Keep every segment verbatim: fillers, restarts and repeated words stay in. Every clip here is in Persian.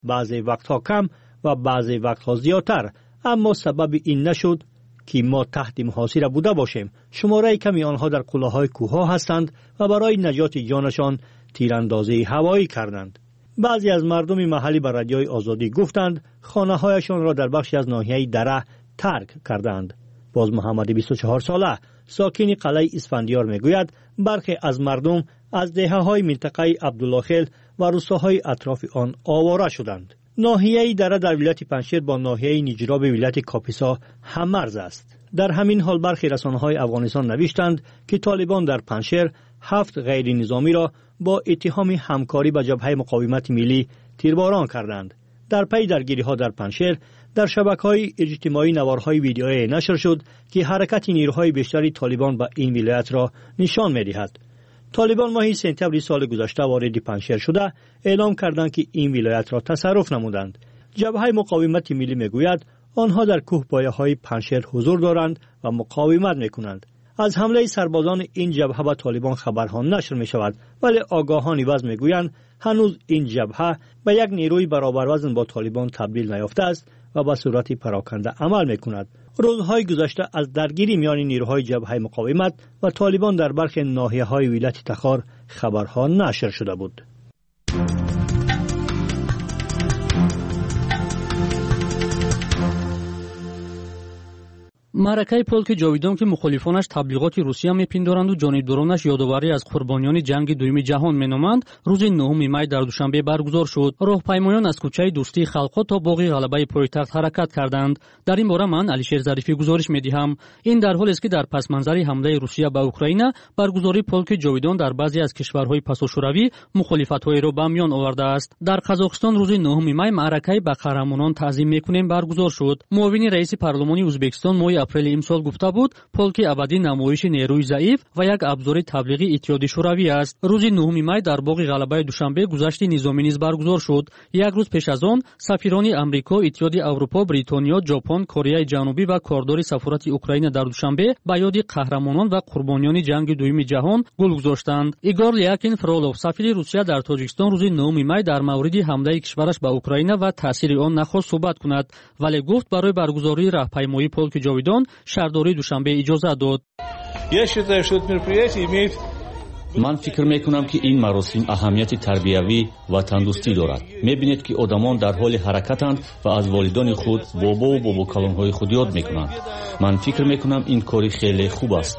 بعضی وقتها کم و بعضی وقتها زیادتر، اما سبب این نشد که ما تحت محاصره بوده باشیم. شماره کمی آنها در قله‌های کوه‌ها هستند و برای نجات جانشان تیراندازی هوایی کردند. بعضی از مردم محلی به رادیوی آزادی گفتند خانه‌هایشان را در بخشی از ناحیه دره ترک کردند. باز محمد بیست و چهار ساله ساکن قلعه اسفندیار میگوید برخی از مردم از دهه‌های منطقه عبدالله خیل و روستاهای اطراف آن آواره شدند. ناحیه دره در ولایت پنجشیر با ناحیه نیجراب ولایت کاپیسا هم‌مرز است. در همین حال برخی رسانه‌های افغانستان نوشتند که طالبان در پنجشیر هفت غیر نظامی را با اتهام همکاری با جبهه مقاومت ملی تیرباران کردند. در پی درگیری‌ها در پنجشیر در شبکه‌های اجتماعی نوارهای ویدیویی نشر شد که حرکت نیروهای بیشتری طالبان به این ولایت را نشان می‌دهد. طالبان ماه سپتامبر سال گذشته وارد پنجشیر شده اعلام کردند که این ولایت را تصرف نمودند. جبهه مقاومت ملی میگوید آنها در کوهپایه‌های پنجشیر حضور دارند و مقاومت میکنند. از حمله سربازان این جبهه به طالبان خبرها نشر می شود، ولی آگاهان عوض میگویند هنوز این جبهه به یک نیروی برابر وزن با طالبان تبدیل نیافته است و به صورت پراکنده عمل میکند. روزهای گذشته از درگیری میان نیروهای جبهه مقاومت و طالبان در برخی ناحیه‌های ولایت تخار خبرها نشر شده بود. معرکه полки ҷовидон ки мухолифонаш таблиғоти русия мепиндоранд ва ҷонибдоронаш ёдоварӣ аз қурбониёни ҷанги дуюми ҷаҳон меноманд, рӯзи нӯҳуми май дар душанбе баргузор шуд. роҳпаймоён аз кӯчаи дӯстии халқҳо то боғи ғалабаи пойтахт ҳаракат карданд. дар ин бора ман алишер зарифӣ гузориш медиҳам. ин дар ҳолест ки дар пасманзари ҳамлаи русия ба украина баргузории полки ҷовидон дар баъзе аз кишварҳои пасошӯравӣ мухолифатҳоеро ба миён овардааст. дар қазоқистон рӯзи нӯҳуми май маъракаи ба қаҳрамонон таъзим мекунем баргузор шуд. муовини раиси парлумони ӯзбекистон моҳи апрели имсол гуфта буд полки абадӣ намоиши нерӯи заиф ва як абзори таблиғи иттиҳоди шӯравӣ аст. рӯзи нӯҳуми май дар боғи ғалабаи душанбе гузашти низомӣ низ баргузор шуд. як рӯз пеш аз он сафирони амрико, иттиҳоди аврупо, бритониё, ҷопон, кореяи ҷанубӣ ва кордори сафорати украина дар душанбе ба ёди қаҳрамонон ва қурбониёни ҷанги дуюми ҷаҳон гул гузоштанд. игор лякин фролов, сафири русия дар тоҷикистон, рӯзи нӯҳуми май дар мавриди ҳамлаи кишвараш ба украина ва таъсири он нахост суҳбат кунад, вале гуфт барои баргузории раҳпаймоии полки ҷовидон шаҳрдории душанбе иҷозат дод. ман фикр мекунам ки ин маросим аҳамияти тарбиявӣ ва тандурустӣ дорад. мебинед ки одамон дар ҳоли ҳаракатанд ва аз волидони худ, бобову бобокалонҳои худ ёд мекунанд. ман фикр мекунам ин кори хеле хуб аст.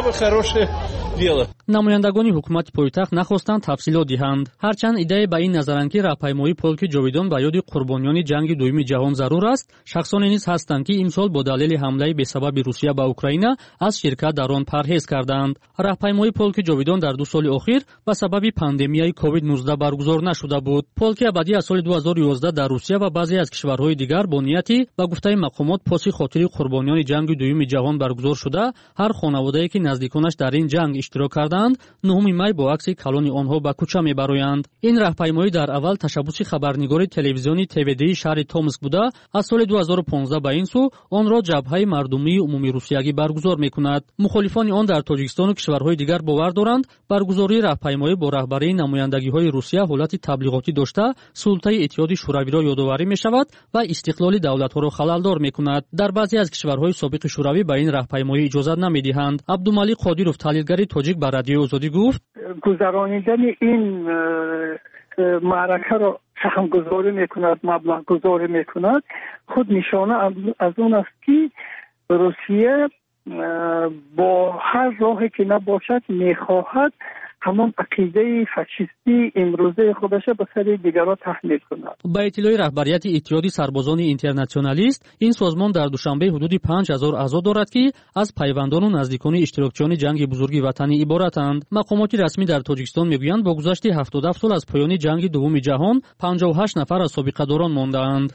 намояндагони ҳукумати пойтахт нахостанд тафсилот диҳанд. ҳарчанд идея ба ин назаранд ки раҳпаймоии полки ҷовидон ба ёди қурбониёни ҷанги дуюми ҷаҳон зарур аст, шахсоне низ ҳастанд ки имсол бо далели ҳамлаи бесабаби русия ба украина аз ширкат дар он парҳез карданд. раҳпаймоии полки ҷовидон дар ду соли охир ба сабаби пандемияи ковид нуздаҳ баргузор нашуда буд. полки абадӣ аз соли ду ҳазору ёздаҳ дар русия ва баъзе аз кишварҳои дигар бо нияти ба гуфтаи мақомот поси хотири қурбониёни ҷанги дуюми ҷаҳон баргузор шуда, ҳар хонаводае ки наздиконаш дар ин ҷанг иштирок карданд, нӯҳуми май бо акси калони онҳо ба кӯча мебароянд. ин раҳпаймоӣ дар аввал ташаббуси хабарнигори телевизиони ТВД-и шаҳри Томск буда, аз соли ду ҳазору понздаҳ ба ин су онро ҷабҳаи мардумии умумии русиягӣ баргузор мекунад. мухолифони он дар тоҷикистону кишварҳои дигар бовар доранд баргузории раҳпаймоӣ бо раҳбарии намояндагиҳои русия ҳолати таблиғотӣ дошта, султаи иттиҳоди шӯравиро ёдоварӣ мешавад ва истиқлоли давлатҳоро халалдор мекунад. дар баъзе аз кишварҳои собиқи шӯравӣ ба ин раҳпаймоӣ иҷозат намедиҳанд. абдумалик қодиров, таҳлилгари тоҷик, ба радиои озодӣ гуфт: гузаронидани ин маъракаро саҳмгузорӣ мекунад, маблағгузорӣ мекунад, худ нишона аз он аст ки русия бо ҳар роҳе ки набошад мехоҳад ҳамон ақидаи фашистӣ имрӯзаи худашро ба сари дигарон таҳмил кунад. ба иттилои раҳбарияти иттиҳоди сарбозони интернационалист, ин созмон дар душанбе ҳудуди панҷ ҳазор аъзо дорад ки аз пайвандону наздикони иштирокчиёни ҷанги бузурги ватанӣ иборатанд. мақомоти расмӣ дар тоҷикистон мегӯянд бо гузашти ҳафтоду ҳафт сол аз поёни ҷанги дуввуми ҷаҳон панҷоҳу ҳашт нафар аз собиқадорон мондаанд.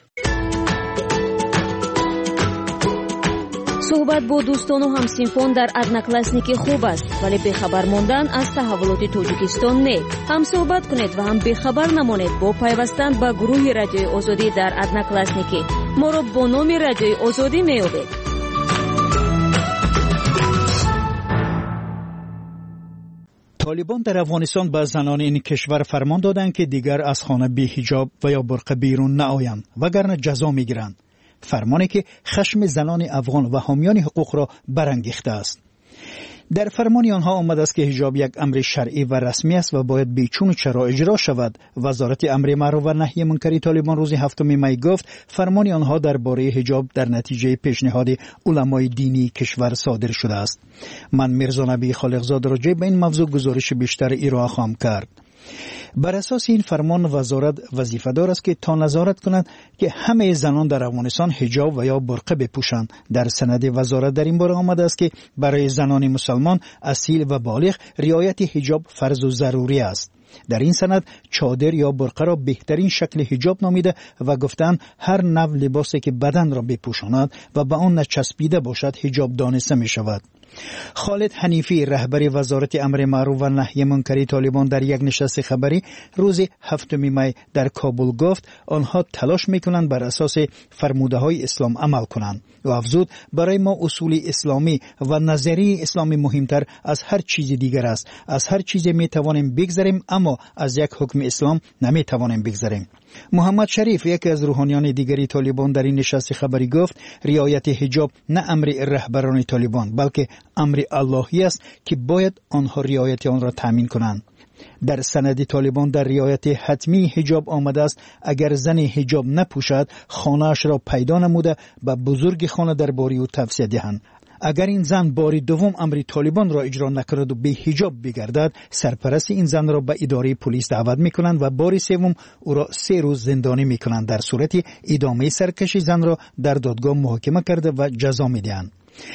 суҳбат бо дӯстону ҳамсинфон дар одноклассники хуб аст, вале бехабар мондан аз таҳаввулоти тоҷикистон не. ҳам суҳбат кунед ва ҳам бехабар намонед бо пайвастан ба гурӯҳи радиои озодӣ дар одноклассники. моро бо номи радиои озодӣ меёбед. طالبان در افغانستان به زنان این کشور فرمان دادند که دیگر از خانه بی حجاب و یا برقع بیرون نآیند وگرنه جزا میگیرند. فرمانی که خشم زنان افغان و حامیان حقوق را برانگیخته است. در فرمان آنها آمده است که حجاب یک امر شرعی و رسمی است و باید بیچون و چرا اجرا شود. وزارت امر معروف و نهی منکر طالبان روز هفتم می گفت فرمان آنها درباره حجاب در نتیجه پیشنهاد علمای دینی کشور صادر شده است. من میرزا نبی خالقزاد راجع به این موضوع گزارش بیشتر ارائه خواهم کرد. بر اساس این فرمان وزارت وظیفه دار است که تا نظارت کند که همه زنان در افغانستان حجاب و یا برقع بپوشند. در سند وزارت در این باره آمده است که برای زنان مسلمان اصیل و بالغ رعایت حجاب فرض و ضروری است. در این سند چادر یا برقع را بهترین شکل حجاب نامیده و گفتند هر نوع لباسی که بدن را بپوشاند و به آن نچسبیده باشد حجاب دانسته می شود. خالد حنیفی رهبر وزارت امر معروف و نهی منکر طالبان در یک نشست خبری روز هفتم می در کابل گفت آنها تلاش میکنند بر اساس فرموده های اسلام عمل کنند و افزود برای ما اصول اسلامی و نظریه اسلامی مهمتر از هر چیز دیگر است. از هر چیز می توانیم بگذریم اما از یک حکم اسلام نمی توانیم بگذریم. محمد شریف یکی از روحانیان دیگری طالبان در این نشست خبری گفت رعایت حجاب نه امر رهبران طالبان بلکه امر اللهی است که باید آنها رعایت آن را تامین کنند. در سند طالبان در رعایت حتمی حجاب آمده است اگر زن حجاب نپوشد خانه‌اش را پیدا نموده به بزرگ خانه درباره او توصیه دهند. اگر این زن باری دوم امر طالبان را اجرا نکند و به حجاب بگردد سرپرست این زن را به اداره پلیس دعوت میکنند و باری سوم او را سه روز زندانی میکنند. در صورت ادامه سرکشی زن را در دادگاه محاکمه کرده و جزا میدهند.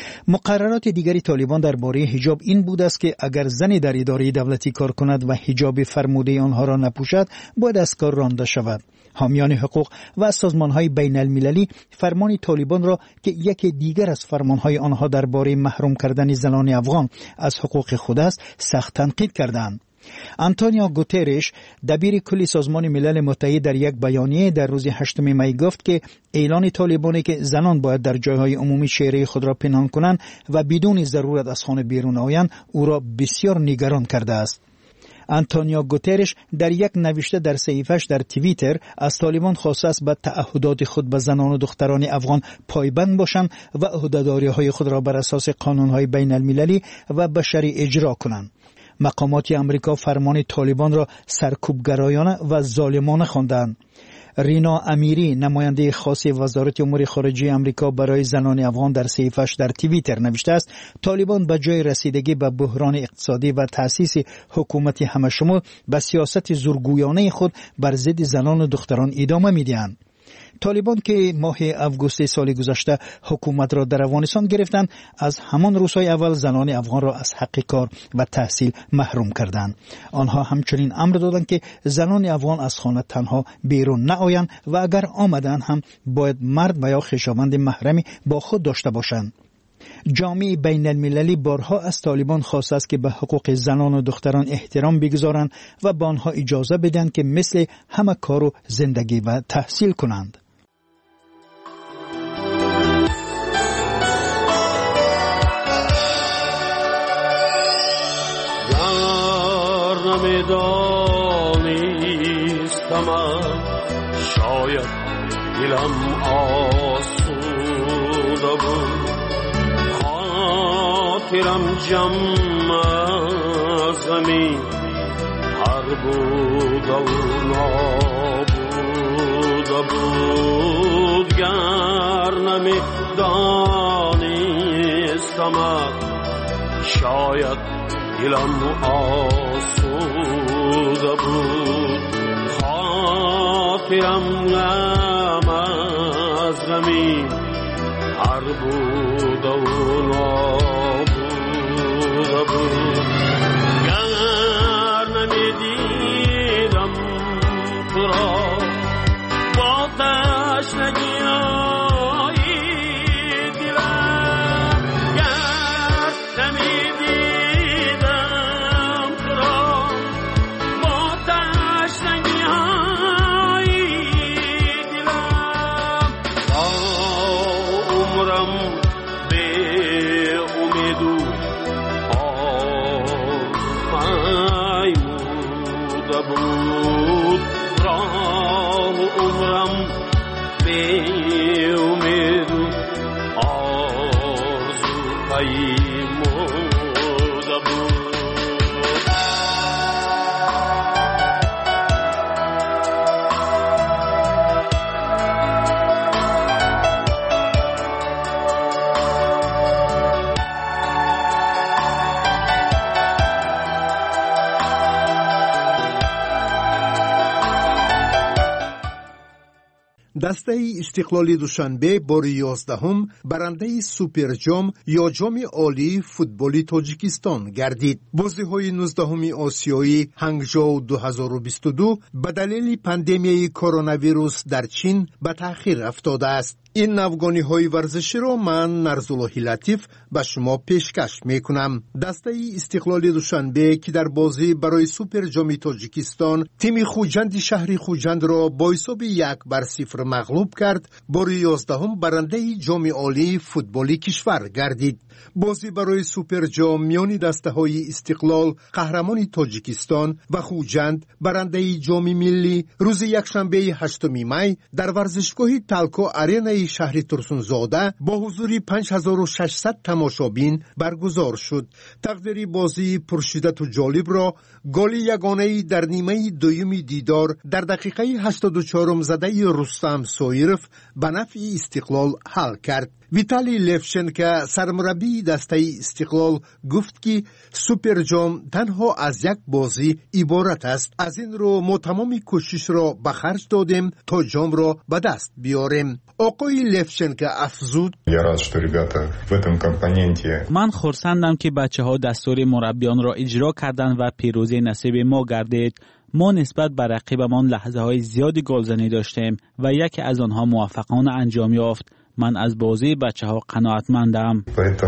مقررات دیگری طالبان درباره حجاب این بود است که اگر زنی در اداره دولتی کار کند و حجاب فرموده آنها را نپوشد باید از کار رانده شود. حامیان حقوق و سازمان‌های بین المللی فرمان طالبان را که یکی دیگر از فرمان‌های آنها درباره محروم کردن زنان افغان از حقوق خود است سخت تنقید کردند. آنتونیو گوترش دبیر کلی سازمان ملل متحد در یک بیانیه در روز هشتم می گفت که اعلان طالبانی که زنان باید در جایهای عمومی چهره خود را پنهان کنند و بدون ضرورت از خانه بیرون آیند او را بسیار نگران کرده است. آنتونیو گوترش در یک نوشته در صحیفه‌اش در توییتر از طالبان خواسته است به تعهدات خود به زنان و دختران افغان پایبند باشند و عهده‌داری‌های خود را بر اساس قانون‌های بین المللی و بشری اجرا کنند. مقامات امریکا فرمان طالبان را سرکوبگرایانه و ظالمانه خواندند. رینا امیری نماینده خاص وزارت امور خارجه امریکا برای زنان افغان در صحیفه‌اش در توییتر نوشته است طالبان به جای رسیدگی به بحران اقتصادی و تأسیس حکومت همه‌شمول به سیاست زورگویانه خود بر ضد زنان و دختران ادامه می‌دهند. طالبان که ماه اوگوست سال گذشته حکومت را در افغانستان گرفتند از همان روزهای اول زنان افغان را از حق کار و تحصیل محروم کردند. آنها همچنین امر دادند که زنان افغان از خانه تنها بیرون نآیند و اگر آمدند هم باید مرد و یا خویشاوند محرمی با خود داشته باشند. جامعه بین المللی بارها از طالبان خواسته است که به حقوق زنان و دختران احترام بگذارند و به آنها اجازه بدهند که مثل همه کار و زندگی و تحصیل کنند. شاید دلم آسوده بود خاطرم جمع از غمی هر بود و نابوده بود گر نمی دانستم شاید دلم آسوده بود خاطرم غم از غمی هر بود و نابوده بود گر نمیدیدم تو را با تشنگی های دلم گر نمیدیدم تو را با تشنگی های دلم با عمرم به امید و آرمان عمرم به امید آرزو پیموده بود. دسته استقلال دوشنبه بار یازدهم برنده سوپر جام یا جام عالی فوتبالی تاجیکستان گردید. بازی‌های نوزدهم آسیایی هنگجو دو هزار و بیست و دو به دلیل پاندمیای کرونا ویروس در چین به تأخیر افتاده است. این نوگانی‌های ورزشی را من نرزالله لطیف به شما پیشکش میکنم. دسته استقلال دوشنبه که در بازی برای سوپر جام تاجیکستان تیم خوجند شهری خوجند را با حساب یک بر صفر مغلوب کرد، بار یازدهم برنده جام عالی فوتبالی کشور گردید. بازی برای سوپر جام میان دسته‌های استقلال قهرمان تاجیکستان و خوجند برنده جام ملی روز یکشنبه هشتم می در ورزشگاه تالکو آرنا شهر ترسونزاده با حضور پنج هزار و ششصد تماشابین برگزار شد. تقدیر بازی پرشدت و جالب را گل یگانه در نیمه دوم دیدار در دقیقه هشتاد و چهار زده رستم سویرف به نفع استقلال حل کرد. ویتالی لفشنکو سرمربی دسته استقلال گفت که سوپر جام تنها از یک بازی عبارت است. از این رو ما تمام کوشش را به خرج دادیم تا جام را به دست بیاریم. آقای لفشنکو افزود: من خرسندم که بچه ها دستور مربیان را اجرا کردند و پیروزی نصیب ما گردید. ما نسبت به رقیبمان لحظه های زیادی گلزنی داشتیم و یکی از آنها موفقانه انجام یافت. من از بازی بچه ها قناعتمندم.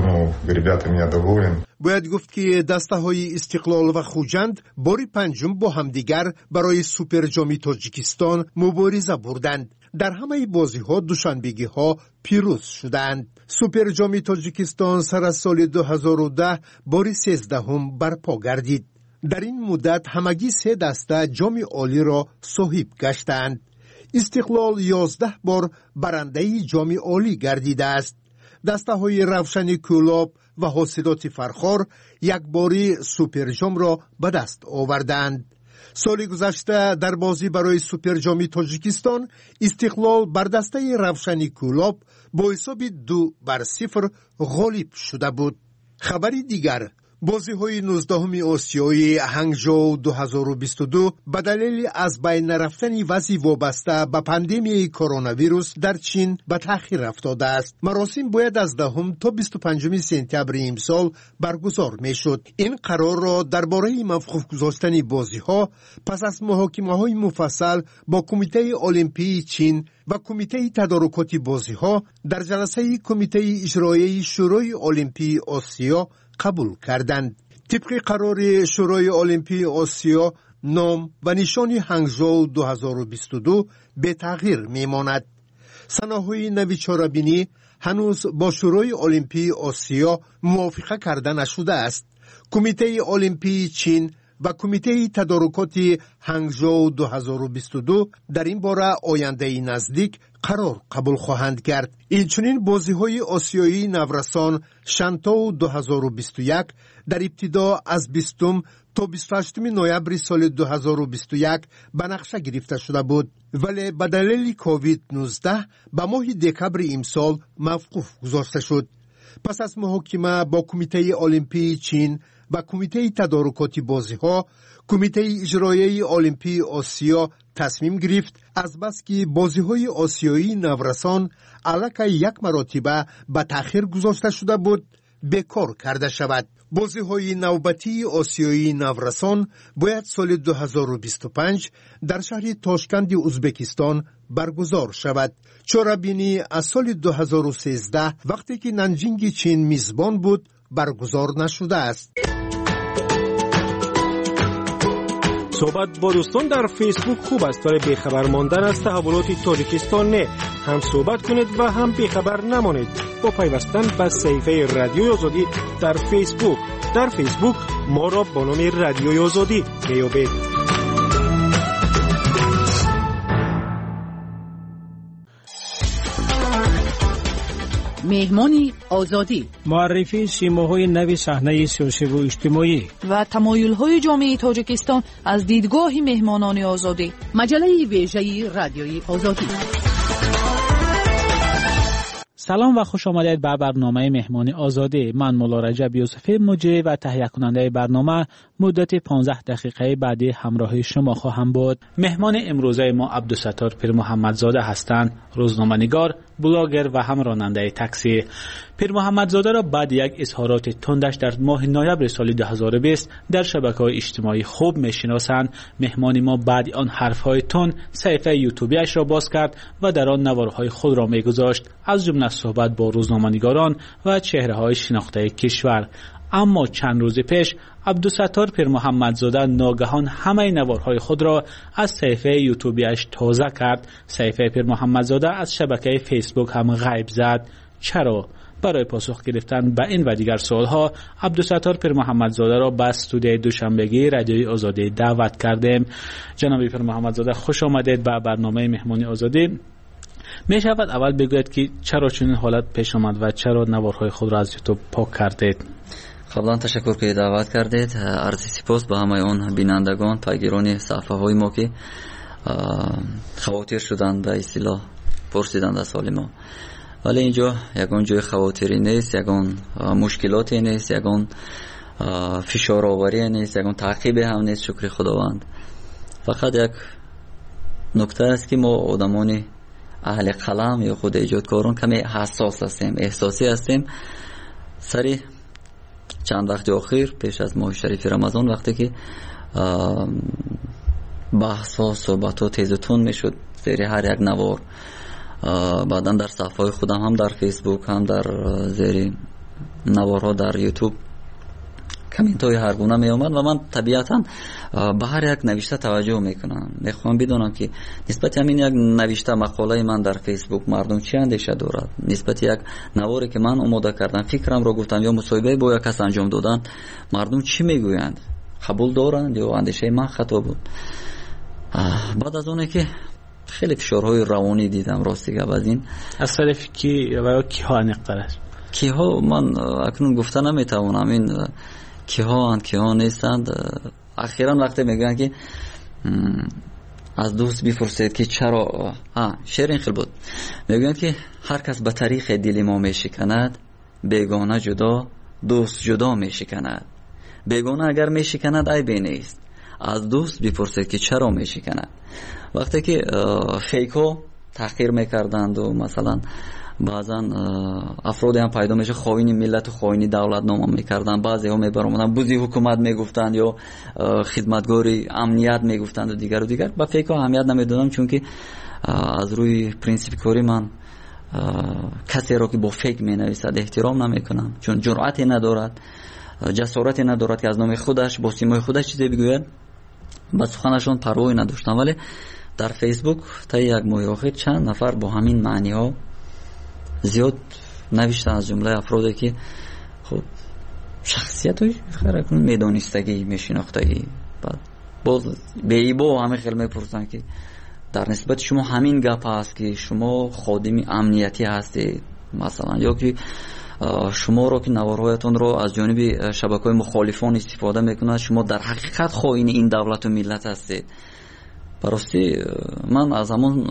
باید گفت که دسته های استقلال و خوجند باری پنجم با همدیگر برای سوپر جام تاجیکستان مبارزه بردند. در همه بازی ها دوشنبگی ها پیروز شدند. سوپر جام تاجیکستان سر از سال دو هزار و ده باری سیزدهم برپا گردید. در این مدت همگی سه دسته جام عالی را صاحب گشتند. استقلال یازده بار برنده جام عالی گردیده است. دسته های روشن کولاب و حاسدات فرخار یک باری سوپر جام را به دست آوردند. سال گذشته در بازی برای سوپر جام تاجیکستان استقلال بر دسته روشن کولاب با حساب دو بر صفر غالب شده بود. خبری دیگر: بازی های نوزدهم آسیایی هنگجو دو هزار و بیست و دو به دلیل از بین نرفتن وضع وابسته به پاندمیای کرونا ویروس در چین به تأخیر افتاده است. مراسم باید از دهم تا بیست و پنجم سپتامبر امسال برگزار می شد. این قرار را درباره موقوف گذاشتن بازی ها پس از محاکمه های مفصل با کمیته المپی چین و کمیته تدارکات بازی ها در جلسه کمیته اجرایی شورای المپی آسیا قبول کردند. طبق قرار شورای المپی آسیا نام و نشان هنگجو دو هزار و بیست و دو به تغییر میماند. سناهای نوی چاره‌بینی هنوز با شورای المپی آسیا موافقه کرده نشده است. کمیته المپی چین و کمیته تدارکات هنگجو دو هزار و بیست و دو در این باره آینده نزدیک قرار قبول خواهند کرد. اینچنین بازی‌های آسیایی نورسان شانتو دو هزار و بیست و یک در ابتدا از بیستم تا بیست و هشتم نوامبر سال دو هزار و بیست و یک به نقشه گرفته شده بود، ولی به دلیل کووید نوزده به ماه دکبر امسال موقوف گذاشته شد. پس از محاکمه با کمیته المپی چین و کمیته تدارکات بازی‌ها، کمیته اجرایی المپی آسیا تصمیم گرفت از بس که بازی‌های آسیایی نورسان علاقه یک مرتبه به تأخیر گذاشته شده بود بکار کرده شود. بازی‌های نوبتی آسیایی نورسان باید سال دو هزار و بیست و پنج در شهر تاشکند ازبکستان برگزار شود. چاره‌بینی از سال دو هزار و سیزده وقتی که نانجینگ چین میزبان بود برگزار نشده است. صحبت با دوستان در فیسبوک خوب است، ولی بیخبر ماندن از تحولات تاجیکستان نه. هم صحبت کنید و هم بیخبر نمانید با پیوستن به صفحه رادیوی آزادی در فیسبوک. در فیسبوک ما را با نام رادیوی آزادی میابید. مهمان آزادی، معرفی سیماهای نوی صحنه سیاسی و اجتماعی و تمایل‌های جامعه تاجیکستان از دیدگاه مهمانان آزادی. مجله ویژه رادیوی آزادی. سلام و خوش آمدید به برنامه مهمان آزادی. من مولا رجب یوسفی مجری و تهیه کننده برنامه مدت پانزده دقیقه بعدی همراه شما خواهم بود. مهمان امروزه ما عبدالستار پیر محمدزاده هستند، روزنامه‌نگار، بلاگر و هم راننده تاکسی. پیر محمدزاده را بعد یک اظهارات تندش در ماه نوامبر سال دو هزار و بیست در شبکه‌های اجتماعی خوب می‌شناسند. مهمان ما بعد آن حرف‌های تند صفحه یوتیوبیش را باز کرد و در آن نوارهای خود را می‌گذاشت، از جمله صحبت با روزنامه‌نگاران و چهره‌های شناخته کشور. اما چند روز پیش عبدالستار پیر محمدزاده ناگهان همه نوارهای خود را از صفحه یوتیوبیش تازه کرد. صفحه پیر محمدزاده از شبکه فیسبوک هم غیب زد. چرا؟ برای پاسخ گرفتن به این و دیگر سوالها عبدالستار پیر محمدزاده را به استودیوی دوشنبگی رادیوی آزادی دعوت کردیم. جناب پیر محمدزاده خوش آمدید به برنامه مهمان آزادی. می شود اول بگویید که چرا چنین حالت پیش آمد و چرا نوارهای خود را از یوتیوب پاک کردید؟ قبلا تشکر که دعوت کردید. عرض سپاس به همه اون بینندگان، پیگیران صفحه های ما که خواطر شدند، به اصطلاح پرسیدند از حال ما. ولی اینجا یگان جای خواطری نیست، یگان مشکلاتی نیست، یگان فشار آوری نیست، یگان تعقیب هم نیست. شکر خداوند. فقط یک نکته است که ما آدمان اهل قلم یا خود ایجادکاران کمی حساس هستیم، احساسی هستیم. سری چند وقت اخیر پیش از ماه شریف رمضان وقتی که بحث ها صحبت ها تیز و تند می شد زیر هر یک نوار، بعدا در صفحه خودم هم در فیسبوک هم در زیر نوارها در یوتیوب کامنت های هر گونه می آمد و من طبیعتا به هر یک نوشته توجه میکنم. میخوام بدونم که نسبت همین یک نوشته مقاله من در فیسبوک مردم چی اندیشه دارد، نسبت یک نواری که من آماده کردم، فکرم رو گفتم یا مصاحبه با یک کس انجام دادن، مردم چی میگویند، قبول دارند یا اندیشه من خطا بود. بعد از اونه که خیلی فشارهای روانی دیدم راستی که از این از طرف کی و کی ها نقدرش کی ها من اکنون گفته نمیتوانم این کی ها اند کی ها نیستند. اخیراً وقتی میگن که از دوست بپرسید که چرا، ها شعر این خیلی بود، میگن که هر کس به طریق دل ما میشکند، بیگانه جدا دوست جدا میشکند. بیگانه اگر میشکند عیبی نیست، از دوست بپرسید که چرا میشکند. وقتی که فیکو تحقیر میکردند و مثلا بعضا افرادی هم پیدا میشه خائن ملت و خائن دولت نام میکردن، بعضی ها میبرامدن بوزی حکومت میگفتند یا خدمتگاری امنیت میگفتند و دیگر و دیگر. با فیک اهمیت نمیدادم چون که از روی پرینسیپ کاری من کسی را که با فیک مینویسد احترام نمیکنم، چون جرأتی ندارد، جسارتی ندارد که از نام خودش با سیمای خودش چیزی بگوید. با سخنشون پروایی نداشتم. ولی در فیسبوک تا یک ماه اخیر چند نفر با همین معنی ها زیاد نوشتن، از جمله افرادی که خب شخصیت های خیلی میدانستگی میشناختگی، بعد باز به ایبا همه خیلی میپرسن که در نسبت شما همین گپ هست که شما خادم امنیتی هستید مثلا، یا که شما رو که نوارهایتون رو از جانب شبکه‌های مخالفان استفاده میکنند، شما در حقیقت خائن این دولت و ملت هستید. براستی من از همون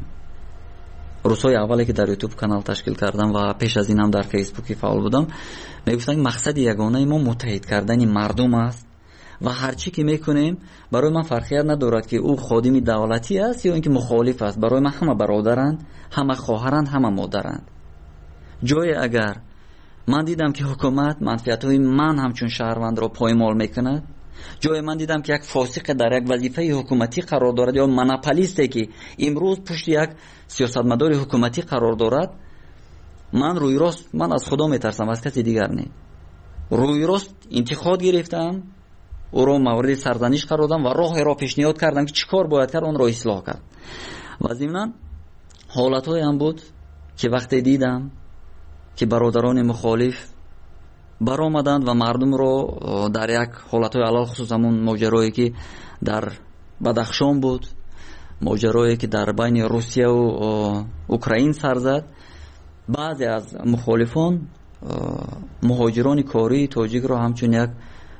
روزهای اولی که در یوتیوب کانال تشکیل کردم و پیش از این هم در فیسبوکی فعال بودم، میگفتن که مقصد یگانه ما متحد کردن مردم است و هر چی که میکنیم برای من فرقیت ندارد که او خادم دولتی است یا اینکه مخالف است. برای من همه برادرند، همه خواهرند، همه مادرند. جای اگر من دیدم که حکومت منفعت‌های من همچون شهروند را پایمال میکند، جای من دیدم که یک فاسق در یک وظیفه حکومتی قرار دارد یا مناپولیستی که امروز پشت یک سیاستمدار حکومتی قرار دارد، من روی راست من از خدا میترسم، از کسی دیگر نه. روی راست انتقاد گرفتم، او را مورد سرزنش قرار دادم و راه را پیشنهاد کردم که چیکار باید کرد، اون را اصلاح کرد. و ضمن حالت‌های هم بود که وقتی دیدم که برادران مخالف برآمدند و مردم رو در یک حالت‌های علال خصوص همون ماجرایی که در بدخشان بود، ماجرایی که در بین روسیه و اوکراین سر زد، بعضی از مخالفان مهاجران کاری تاجیک رو همچون یک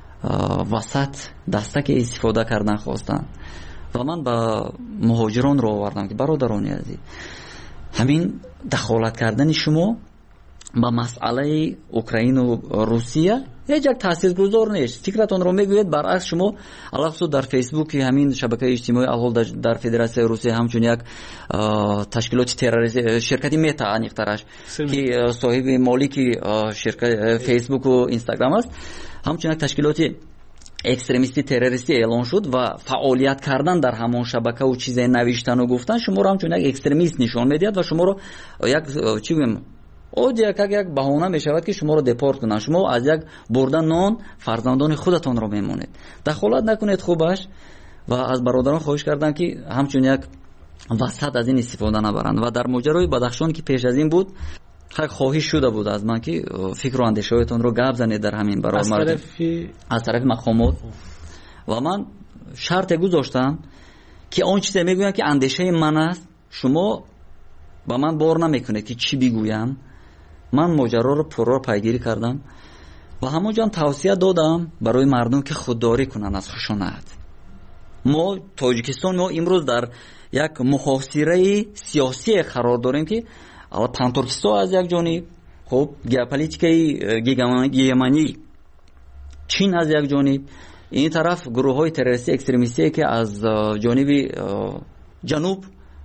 وسط دستک استفاده کردن خواستن و من با مهاجران رو آوردم که برادرانی عزیز، همین دخالت کردن شما با مسئله اوکراین و روسیه هیچ یک تاثیرگذار نیست. فکرتون رو میگوید برعکس شما علاوه در فیسبوک همین شبکه اجتماعی الحال در فدراسیون روسیه همچون یک تشکیلات تروریستی شرکتی متا انیقترش که صاحب مالکی شرکت فیسبوک و اینستاگرام است، همچون یک تشکیلاتی اکستریمیستی تروریستی اعلان شد و فعالیت کردن در همون شبکه و چیزای نوشتن و گفتن شما رو همچون یک اکستریمیست نشان میدید و شما رو یک چی بگم او یک یک بهانه می شود که شما رو دپورت کنن. شما از یک بردن نان فرزندان خودتان رو میمونید. دخالت نکنید خوبش و از برادران خواهش کردم که همچون یک وسط از این استفاده نبرند. و در ماجرای بدخشان که پیش از این بود خواهش شده بود از من که فکر و اندیشه‌تون رو گپ زنید در همین برای از مردم طرف از طرف مقامات و من شرط گذاشتم که اون چیزی میگویم که اندیشه من است شما با من بار نمیکنه که چی بگویم. من ماجرا رو پررو پیگیری کردم و همونجا توصیه دادم برای مردم که خودداری کنن از خشونت. ما تاجیکستان ما امروز در یک محاصره سیاسی قرار داریم که اول پانتورکستان از یک جانب، خب ژئوپلیتیکای گیگمانی چین از یک جانب، این طرف گروه های تروریستی اکستریمیستی که از جانب جنوب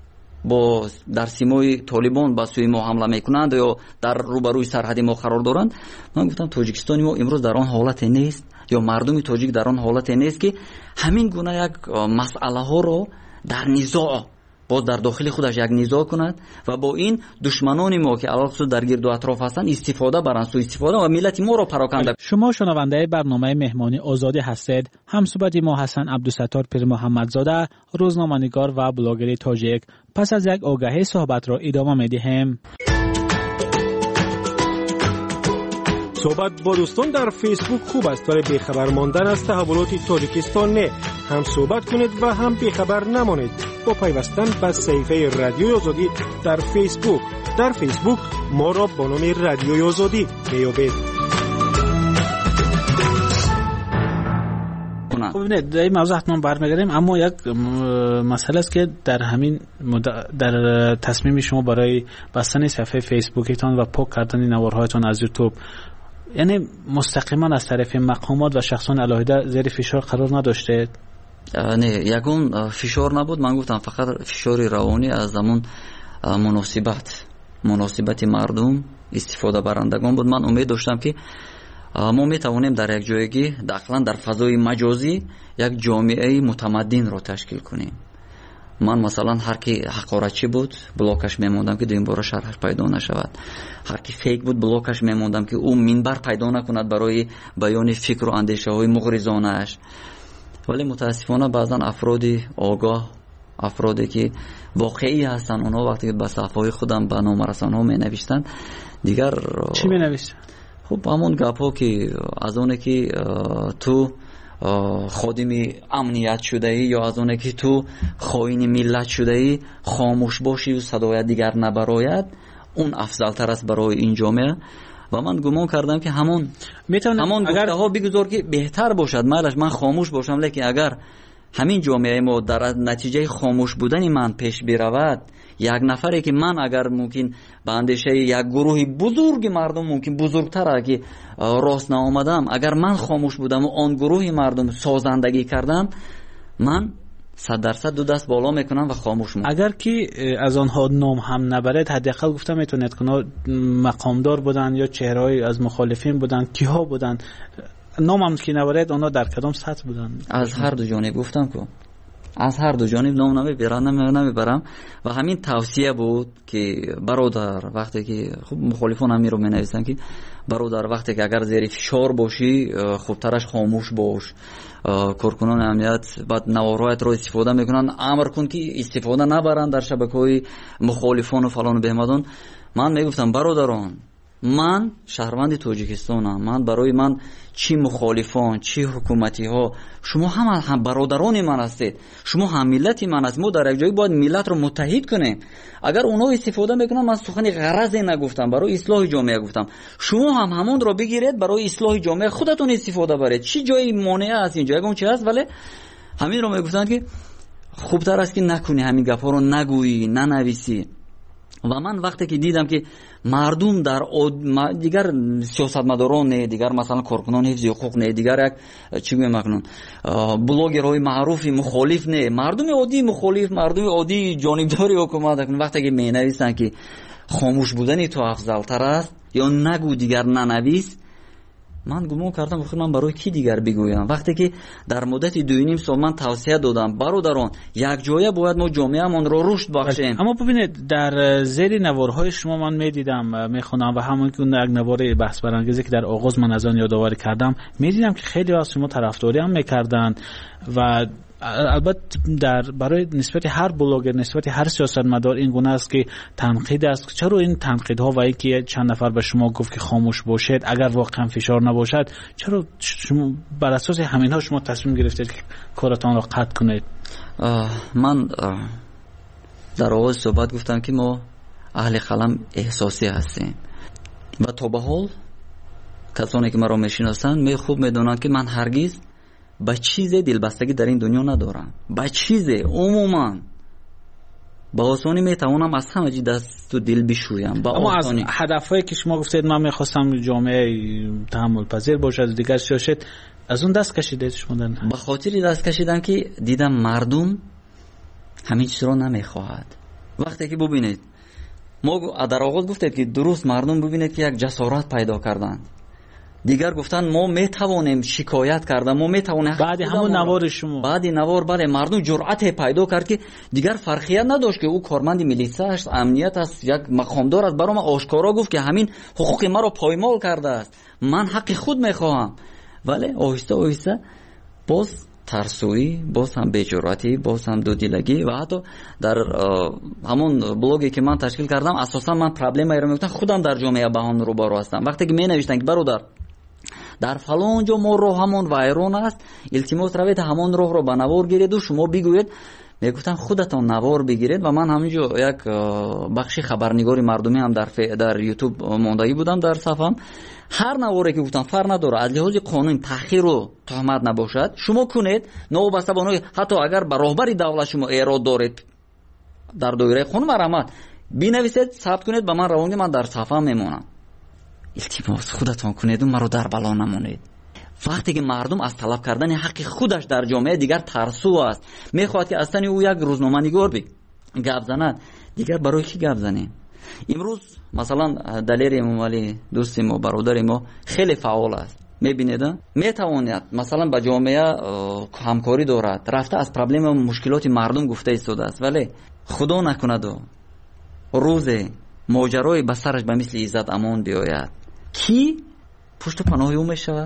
با در سیمای طالبان با سوی ما حمله میکنند یا در روبروی سرحد ما قرار دارند. من گفتم تاجیکستان ما امروز در آن حالت نیست یا مردم تاجیک در آن حالت نیست که همین گونه یک مسئله ها رو در نزاع باز در داخل خودش یک نزاع کند و با این دشمنان ما که علاوه در گرد و اطراف هستند استفاده برند، سوء استفاده و ملت ما رو پراکنده. شما شنونده برنامه مهمانی آزادی هستید. همصحبت ما حسن عبدالستار پیر محمدزاده، روزنامه‌نگار و بلاگر تاجیک. پس از یک آگهی صحبت را ادامه می‌دهیم. صحبت با دوستان در فیسبوک خوب است ولی بیخبر ماندن از تحولات تاجیکستان نه. هم صحبت کنید و هم بیخبر نمانید با پیوستن به صفحه رادیوی آزادی در فیسبوک. در فیسبوک ما را با نام رادیوی آزادی میابید. خب ببینید در این موضوع حتما برمیگردیم، اما یک مسئله است که در همین در تصمیم شما برای بستن صفحه فیسبوکتان و پاک کردن نوارهایتان از یوتیوب، یعنی مستقیما از طرف مقامات و شخصان علاهده زیر فشار قرار نداشته؟ نه، یکم فشار نبود. من گفتم فقط فشار روانی از زمان مناسبت مناسبت مردم استفاده برندگان بود. من امید داشتم که ما میتوانیم در یک جایگی داخلا در فضای مجازی یک جامعه متمدن رو تشکیل کنیم. من مثلا هر کی حقارتچی بود بلاکش میموندم که دویم بار شرحش پیدا نشود، هر کی فیک بود بلاکش میموندم که او منبر پیدا نکند برای بیان فکر و اندیشه های مغرضانه اش. ولی متاسفانه بعضا افرادی آگاه، افرادی که واقعی هستن، اونا وقتی که به صفحه خودم به نام رسانه ها می نوشتن دیگر چی می نوشتن؟ خب همون گپ ها که از اونه که تو خادم امنیت شده ای یا از اونه که تو خائن ملت شده ای خاموش باشی و صدای دیگر نبراید، اون افضل تر است برای این جامعه. و من گمان کردم که همون همون گفته ها بگذار که بهتر باشد، مالش من خاموش باشم، لیکن اگر همین جامعه ما در نتیجه خاموش بودن من پیش برود، یک نفری که من اگر ممکن به اندیشه یک گروه بزرگ مردم ممکن بزرگتر که راست نآمدم، اگر من خاموش بودم و آن گروه مردم سازندگی کردم، من صد درصد دو دست بالا میکنم و خاموش میکنم. اگر که از آنها نام هم نبرد، حداقل گفتم میتونید که مقامدار بودن یا چهره‌ای از مخالفین بودن، کیها بودن، نام هم که نبرد اونا در کدام سطح بودن؟ از هر دو جانب گفتم که از هر دو جانب نام نمیبرم نمیبرم و همین توصیه بود که برادر وقتی که خب مخالفان هم رو مینویسن که برادر وقتی که اگر زیر فشار باشی خوب ترش خاموش باش، کارکنان امنیت بعد نوارهایت رو استفاده میکنن، امر کن که استفاده نبرن در شبکه‌های مخالفان و فلان و بهمدان. من میگفتم برادران من شهروند تاجیکستانم. من برای من چی مخالفان چی حکومتی ها شما هم هم برادران من هستید، شما هم ملت من هستید. ما در یک جایی باید ملت رو متحد کنیم. اگر اونا استفاده میکنن، من سخن غرض نگفتم، برای اصلاح جامعه گفتم. شما هم همون رو بگیرید برای اصلاح جامعه خودتون استفاده برید. چی جایی مانع است اینجا اون چی است؟ ولی همین رو میگفتن که خوبتر است که نکنی، همین گپا رو نگویی ننویسی. و من وقتی که دیدم که مردم در دیگر سیاستمداران نه، دیگر مثلا کارکنان حفظ حقوق نه، دیگر یک چی میگم مکنون بلاگرهای معروف مخالف نه، مردم عادی مخالف، مردم عادی جانبداری حکومت کنن، وقتی که می نویسن که خاموش بودن تو افضل تر است یا نگو دیگر ننویس، من گمان کردم بخیر من برای کی دیگر بگویم. وقتی که در مدت دو نیم سال من توصیه دادم برادران یک جایه باید ما جامعه‌مان رو رشد بخشیم. اما ببینید در زیر نوارهای شما من میدیدم میخونم و همون که یک نوار بحث برانگیزی که در آغاز من از آن یادآوری کردم میدیدم که خیلی از شما طرفداری هم میکردن و البته در برای نسبت هر بلاگر نسبت هر سیاستمدار این گونه است که تنقید است. چرا این تنقیدها و اینکه چند نفر به شما گفت که خاموش باشید اگر واقعا فشار نباشد، چرا شما بر اساس همینها شما تصمیم گرفتید که کارتان را قطع کنید؟ من در آغاز صحبت گفتم که ما اهل قلم احساسی هستیم و تا به حال کسانی که مرا میشناسند می خوب میدونند که من هرگز با چیز دلبستگی در این دنیا ندارم. با چیز عموما با آسانی میتوانم از همه چی دست و دل بشویم. با اما از آسانی هدفهایی که شما گفتید من میخواستم جامعه تحمل پذیر باشد دیگر سیاست، از اون دست کشیدید شما؟ به خاطر دست کشیدم که دیدم مردم همین چیز رو نمیخواهد. وقتی که ببینید ما در آغاز گفتید که درست مردم ببینید که یک جسارت پیدا کردند، دیگر گفتن ما میتوانیم شکایت کردن، ما میتوانیم بعد همون نوار شما بعد نوار بله مردم جرأت پیدا کرد که دیگر فرقیت نداشت که او کارمند میلیسا است، امنیت است، یک مقامدار است، برام آشکارا گفت که همین حقوق ما رو پایمال کرده است، من حق خود میخواهم. ولی آهسته آهسته باز ترسویی، باز هم بی‌جرأتی، باز هم دودیلگی و حتی در همون بلاگی که من تشکیل کردم اساسا من پرابلمی رو میگفتم خودم در جامعه بهان رو بارو هستم. وقتی که می نوشتن که برادر در فلان جا ما راه همون وایرون است، التماس روید همون راه رو به نوار گیرید و شما بگوید، میگفتن خودتون نوار بگیرید. و من همینجا یک بخشی خبرنگاری مردمی هم در ف... در یوتیوب ماندایی بودم در صفحم، هر نواری که گفتم فرق نداره از لحاظ قانون تأخیر و تهمت نباشد شما کنید، نوبسته به حتی اگر به راهبری دولت شما ایراد دارید در دایره قانون مرامت بنویسید ثبت کنید به من روانگی، من در صفحه میمونم. التماس خودتون کنید و مرا در بلا نمونید. وقتی که مردم از طلب کردن حق خودش در جامعه دیگر ترسو است، میخواد که اصلا او یک روزنامه‌نگار بی گپ زند، دیگر برای کی گپ زنیم؟ امروز مثلا دلیر امامعلی دوست ما برادر ما خیلی فعال است، میبینید میتواند مثلا با جامعه همکاری دارد، رفته از پرابلم و مشکلات مردم گفته ایستاده است، ولی خدا نکند روز ماجرای به سرش به مثل عزت امان بیاید کی پشت پناه او میشود؟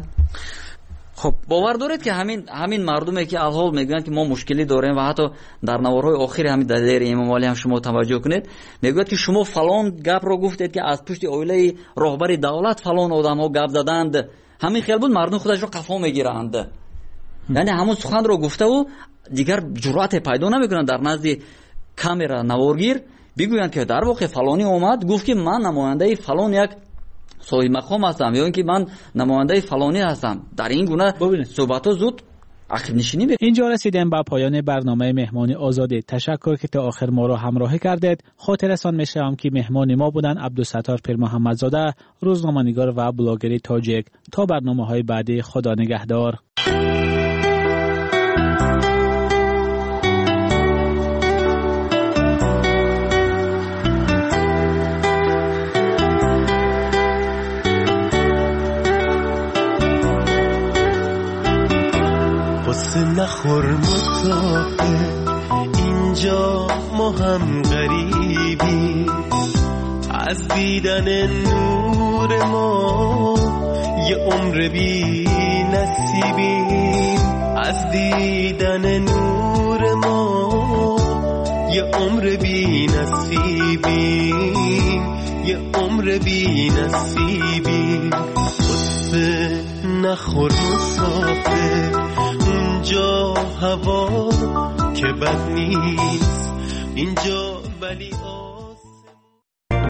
خب باور دارید که همین همین مردمی که الحال میگن که ما مشکلی داریم و حتی در نوارهای آخری همین دلیر امامعلی هم شما توجه کنید میگوید که شما فلان گپ رو گفتید که از پشت اویله راهبر دولت فلان آدم ها گپ زدند، همین خیال بود مردم خودش رو قفا میگیرند. یعنی همون سخن رو گفته و دیگر جرأت پیدا نمیکنن در نزد کامera نوارگیر بگویند که در واقع فلانی اومد گفت که من نماینده فلان یک صاحب مقام هستم یا اینکه من نماینده فلانی هستم. در این گونه صحبت ها زود عقب نشینی بکنید. اینجا رسیدیم به پایان برنامه مهمانی آزادی. تشکر که تا آخر ما را همراهی کردید. خاطرتان می‌شوم که مهمان ما بودن عبدالستار پیر محمدزاده، روزنامه‌نگار و بلاگر تاجیک. تا برنامه‌های بعدی، خدا نگهدار. نخور مطاقه اینجا ما هم غریبی، از دیدن نور ما یه عمر بی نصیبیم، از دیدن نور ما یه عمر بی نصیبیم، یه عمر بی نصیبیم. قصه نخور مسافر، اونجا هوا که بد نیست، اینجا ولی